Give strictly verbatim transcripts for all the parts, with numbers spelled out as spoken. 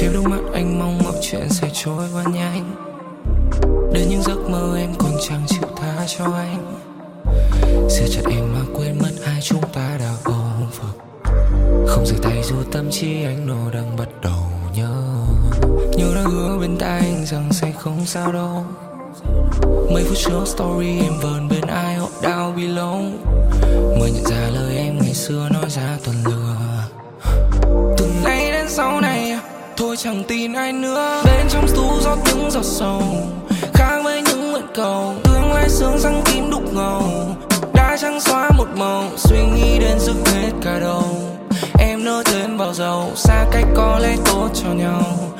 Phía đôi mắt anh mong mọi chuyện sẽ trôi qua nhanh, đến những giấc mơ em còn chẳng chịu tha cho anh. Siết chặt em mà quên mất hai chúng ta đã over. Không rời tay dù tâm trí anh nó đang bắt đầu nhớ. Như đã hứa bên tai anh rằng sẽ không sao đâu. Mấy phút trước story em vờn bên ai họ đau bị lâu. Mới nhận ra lời em ngày xưa nói ra toàn lừa. Từ nay đến sau này thôi chẳng tin ai nữa. Bên trong stu rót những giọt sầu, khác với những nguyện cầu. Tương lai sương răng tím đục ngầu, đã trắng xóa một màu. Suy nghĩ đến rực hết cả đầu. Em nỡ thêm vào dầu, xa cách có lẽ tốt cho nhau.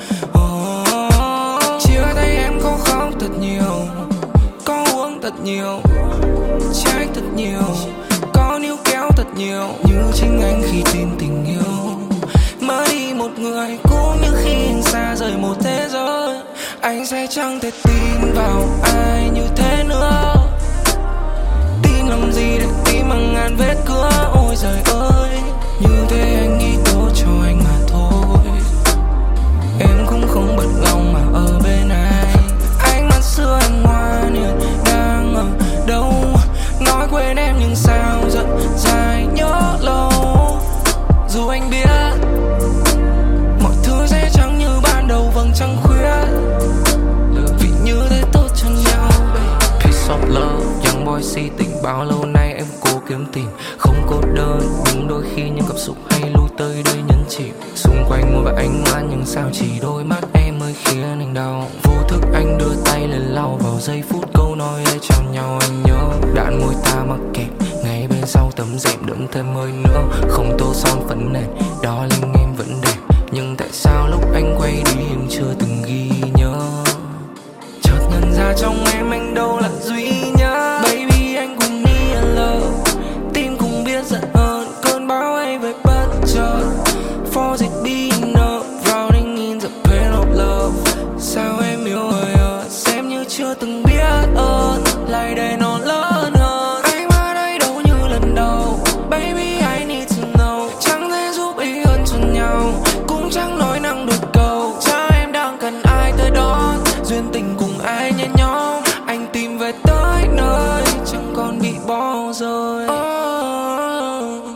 oh, Chia tay em có khóc thật nhiều, có uống thật nhiều, trách thật nhiều, có níu kéo thật nhiều. Như chính anh khi tin tình yêu. Mất đi một người cũng như khi anh xa rời một thế giới. Anh sẽ chẳng thể tin vào ai như thế nữa. Tin làm gì để tim bằng ngàn vết cưa. Ôi trời ơi, như thế anh nghĩ tốt cho anh mà thôi. Em cũng không bận lòng mà ở bên anh. Anh mắt xưa anh ngoan hiền đang ở đâu. Nói quên em nhưng sao giận dài nhớ lâu. Dù anh biết mọi thứ sẽ chẳng như ban đầu, vầng trăng khuyết vì như thế tốt cho nhau. Piece of love, young boy si tình bao lâu nay em cố kiếm tìm. Không cô đơn nhưng đôi khi những cảm xúc hay lui tới đây nhấn chìm. Xung quanh một vài ánh ngoan nhưng sao chỉ đôi mắt em mới khiến anh đau. Vô thức anh đưa tay lên lau vào giây phút câu nói ấy chào nhau. Anh nhớ đạn môi ta mắc kẹt ngay bên sau tấm rèm đựng thêm hơi nữa. Không tô son phấn nền, đó linh em vẫn đẹp. Nhưng tại sao lúc anh quay đi em chưa từng ghi nhớ. Chợt nhận ra trong em anh đâu là duy nhất. Baby anh cùng đi in love, tim cũng biết giận hơn cơn bão ấy về bất chợt. For it being enough, drowning in the pain of love. Sao em yêu hơi ớt, xem như chưa từng biết ơn. Lại đây nó lớn hơn. Anh ở đây đâu như lần đầu. Baby I need to know. Chẳng thể giúp ý hơn cho nhau, cũng chẳng nói năng đôi câu. Cha em đang cần ai tới đó. Duyên tình cùng ai nhẹ nhõm. Anh tìm về tới nơi chẳng còn bị bỏ rơi. oh.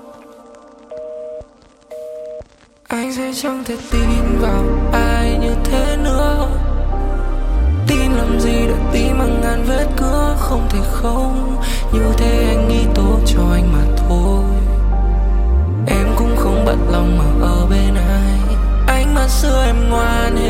Anh sẽ chẳng thể tin vào ai như thế nữa. Tin làm gì để tim bằng ngàn vết cưa. Không thể không, như thế anh nghĩ tốt cho anh mà thôi. Em cũng không bận lòng mà ở bên ai. Anh mắt xưa em ngoan hiền